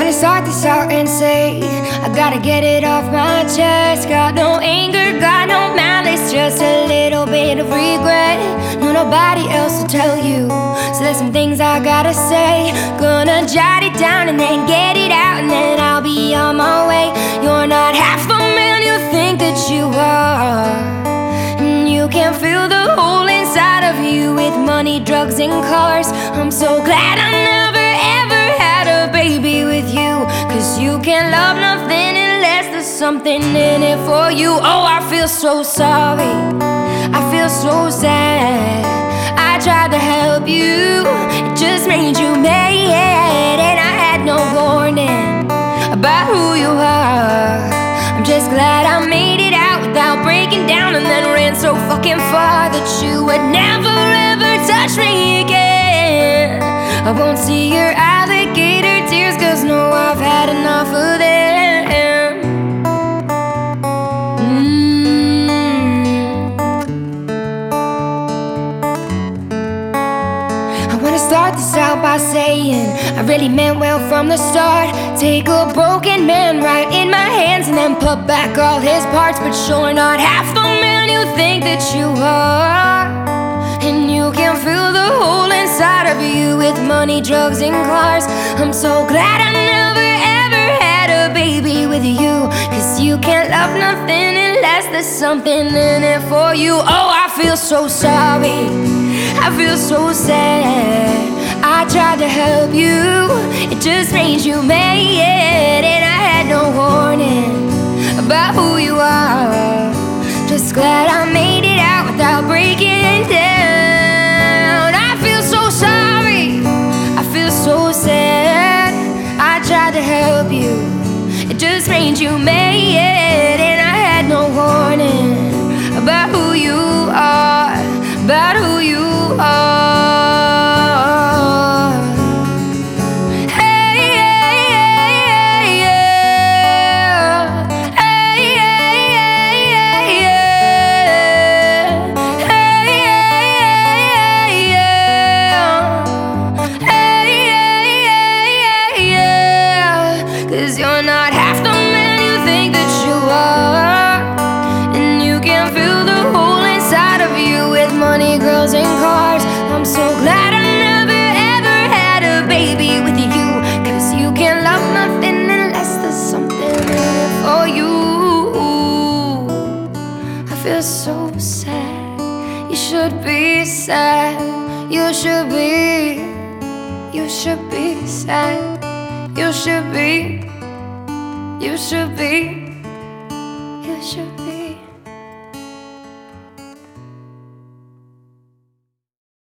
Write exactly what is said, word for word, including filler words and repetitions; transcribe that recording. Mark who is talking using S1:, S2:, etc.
S1: wanna start this out and say I gotta get it off my chest. Got no anger, got no malice, just a little bit of regret. No, nobody else will tell you, so there's some things I gotta say. Gonna jot it down and then get it out, and then I'll be on my way. You're not half the man you think that you are, and you can feel the hole inside of you with money, drugs, and cars. I'm so glad I never ever had a baby with you, cause you can't love nothing unless there's something in it for you. Oh, I feel so sorry, I feel so sad. I tried to help you, it just made you mad, and I had no warning about who you are. I'm just glad I made it out without breaking down, and then ran so fucking far that you would never ever touch me again. I won't see your alligator tears, cause no, I've had enough of them. mm. I wanna start this out by saying I really meant well from the start. Take a broken man right in my hands and then put back all his parts. But you're not half the man you think that you are, and you can feel the hole inside of you with money, drugs, and cars. I'm so glad I never ever had a baby with you, cause you can't love nothing unless there's something in it for you. Oh, I feel so sorry, I feel so sad. I tried to help you, it just made you mad, and I had no warning about who you are. Just glad I made it out without breaking down. I feel so sorry, I feel so sad. I tried to help you, it just made you mad, and I had no warning about who you are, about who you are. Cause you're not half the man you think that you are, and you can feel the hole inside of you with money, girls, and cars. I'm so glad I never ever had a baby with you, cause you can't love nothing unless there's something in it for you. I feel so sad, you should be sad. You should be, you should be sad. You should be, you should be, you should be.